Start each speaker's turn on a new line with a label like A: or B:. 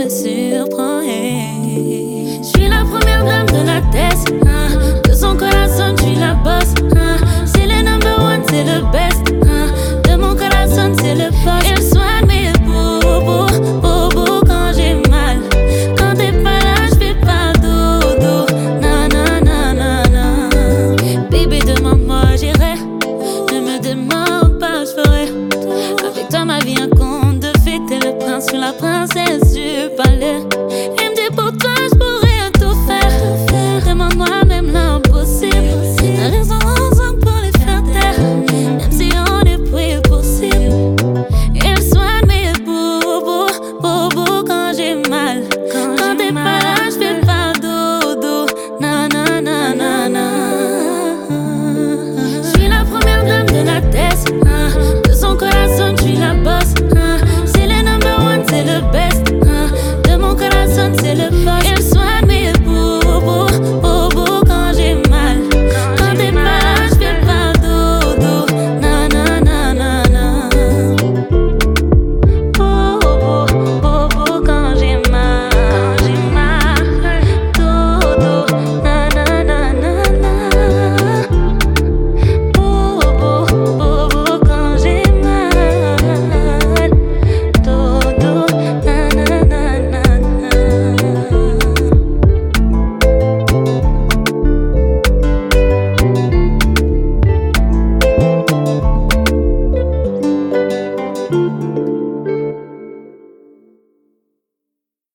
A: me surprend. Hey. Je suis la première dame de la tête. De son corazon, je suis la boss. C'est le number one, c'est le best. De mon corazon, c'est le boss. Il soigne mes boubous quand j'ai mal. Quand t'es pas là, je fais pas dodo. Na na na na na. Baby, demande-moi, j'irai. Ne me demande pas, je ferai. Avec toi, ma vie, un conte de fées. T'es le prince ou la princesse.